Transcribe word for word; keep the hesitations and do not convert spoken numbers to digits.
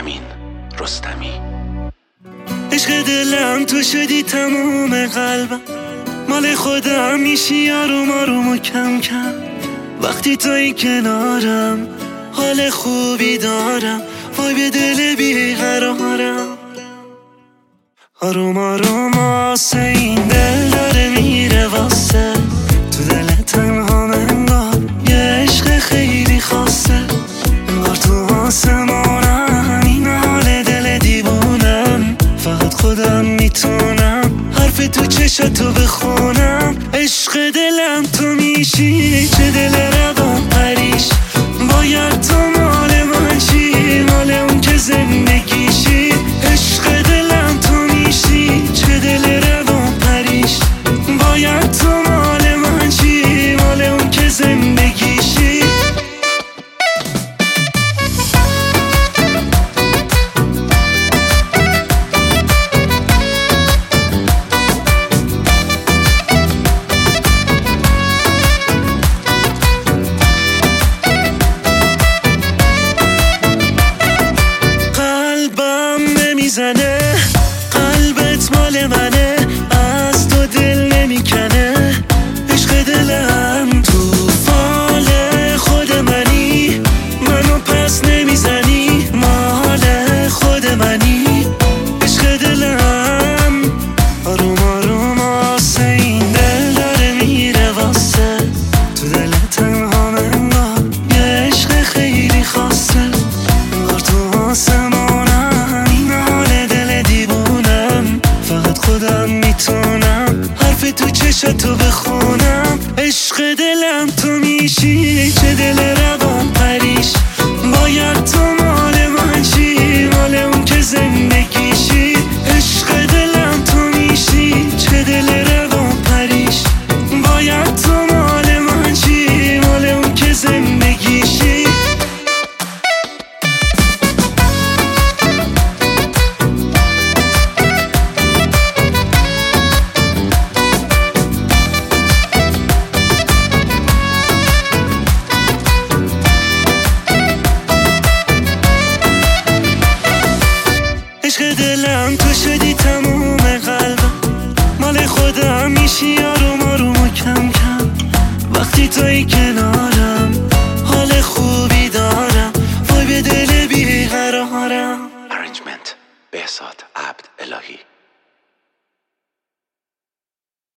امین رستمی. عشق دلم تو شدی تموم قلبم، مال خودم میشی آروم آروم و کم کم. وقتی توی کنارم حال خوبی دارم، وای به دل بیقرارم. آروم آروم آسه این دل داره میره واسه، تو دل تنها انگار یه عشق خیلی خاصه. انگار تو آسمانم این حال دل دیوونم، فقط خودم میتونم حرف تو چشاتو بخونم. عشق دلم تو میشی، چه دل روان پریش، باید تو مال من چی، مال اون که زندگیشی. عشق دلم تو میشی، چه دل روان پریش، باید تو مال من چی، مال اون که زندگیشی. میزنه قلبت مال منه، از تو دل نمیکنه. عشق دلم تو فال خود منی، منو پس نمیزنی، مال خود منی. عشق دلم آروم آروم آسه این دل داره میره واسه، تو دل تنها انگار یه عشق خیلی خاصه. انگار تو آسمانم خودم میتونم حرف تو چشاتو بخونم. عشق دلم تو میشی، چه دل روان پریش، باید تو مال من چی، مال اون که زندگیشی. عشق دلم تو میشی، چه دل روان پریش، باید تو مال من چی، مال اون که زندگیشی. عشق دلم تو شدی تموم قلبم، مال خودم میشی آروم آروم و کم کم. وقتی توی که